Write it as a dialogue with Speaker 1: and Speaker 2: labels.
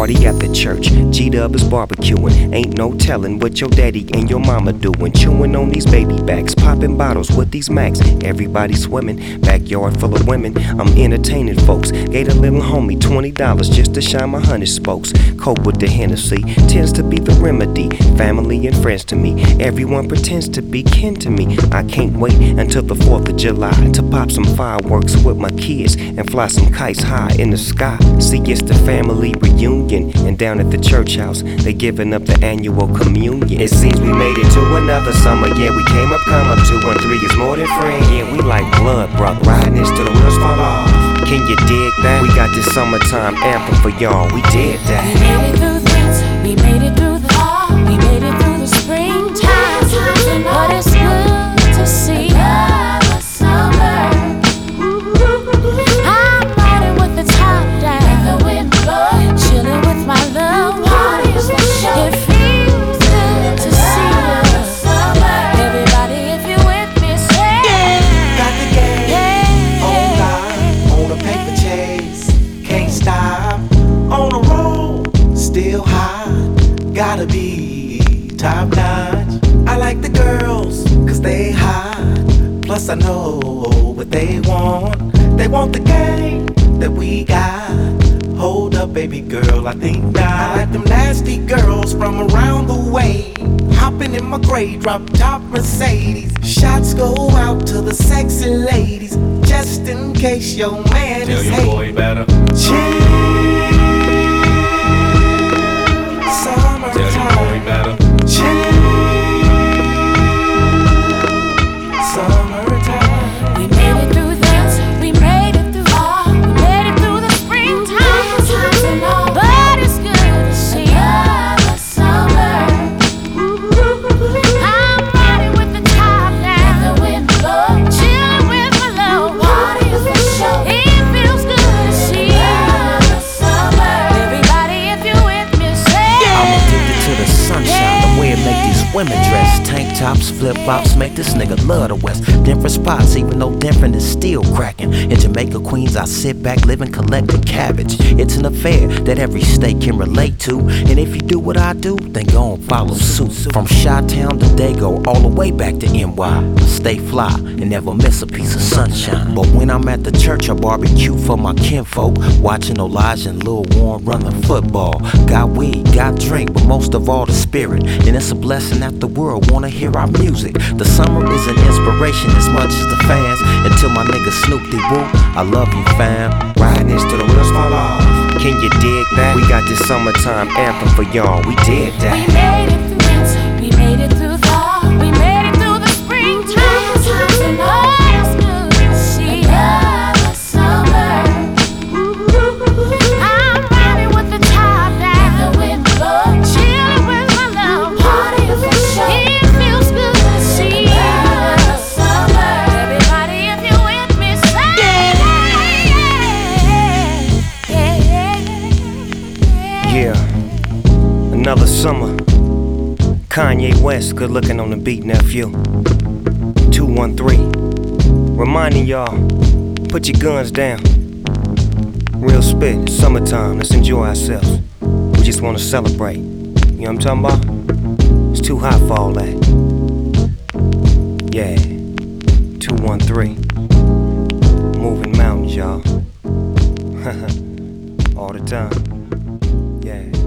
Speaker 1: party at the church. G-Dub is barbecuing. Ain't no telling what your daddy and your mama doing. Chewing on these baby backs, popping bottles with these Macs. Everybody swimming, backyard full of women. I'm entertaining folks. Gave a little homie $20 just to shine my 100 spokes. Cope with the Hennessy tends to be the remedy. Family and friends to me. Everyone pretends to be kin to me. I can't wait until the 4th of July to pop some fireworks with my kids and fly some kites high in the sky. See, it's the family reunion, and down at the church house, they giving up the annual communion. It seems we made it to another summer. Yeah, we came up, come up. 213 is more than friends. Yeah, we like blood, bro. Riding this till the wheels fall off. Can you dig that? We got this summertime anthem for y'all. We did that.
Speaker 2: We made it through the winter. We made it through the fall. We made it through the springtime. But it's good to see the summer. I'm riding with the top down, the wind blowing, chilling with my loved ones. It feels good to see the summer. Everybody, if you with me, say
Speaker 3: yeah. Got the game online, on a paper chase, can't stop. On the road, still high, gotta be top notch. I like the girls, cause they hot. Plus I know what they want. They want the game that we got. Hold up, baby girl, I think not. I like them nasty girls from around the way. Hopping in my gray drop top Mercedes. Shots go out to the sexy ladies, just in case your man
Speaker 4: Tell
Speaker 3: is
Speaker 4: your
Speaker 3: hating.
Speaker 4: boy better.
Speaker 3: Chill.
Speaker 4: Tell your boy better.
Speaker 3: Summertime.
Speaker 2: we made it through the winter. We made it through fall. We made it through the springtime. But it's good to see the summer. I'm riding with the top down, the wind blowing, chilling with my loved ones. It feels good to see the summer. Everybody, if you with me, say
Speaker 1: I'm addicted to the sunshine, the way it make these women dress. Tank tops, flip flops, make this nigga love the West. Different spots, even though different is still cracking. In Jamaica, Queens, I sit back, living, collecting cabbage. It's an affair that every state can relate to. And if you do what I do, then go and follow suit. From Chi-Town to Dago, all the way back to NY. Stay fly and never miss a piece of sunshine. But when I'm at the church, I barbecue for my kinfolk. Watching Elijah and Lil Warren run the football. Got weed, got drink, but most of all the spirit. And it's a blessing that the world wanna hear our music. The summer is an inspiration as much as the fans. Until my nigga Snoop D-Woo, I love you fam. Riding this till the wheels fall off. Can you dig that? We got this summertime anthem for y'all. We did that.
Speaker 2: we made it through winter. We made it through the fall. We made it through the springtime. Oh, it's good to see the summer. I'm riding with the top down, the wind blowing, chilling with my loved ones. It feels good to see the summer. Everybody, if you with me, say
Speaker 1: Yeah, another summer. Kanye West, good looking on the beat, nephew. 213, reminding y'all, put your guns down. Real spit, it's summertime, let's enjoy ourselves. We just wanna celebrate. You know what I'm talking about? It's too hot for all that. Yeah, 213, moving mountains, y'all. All the time. Yeah.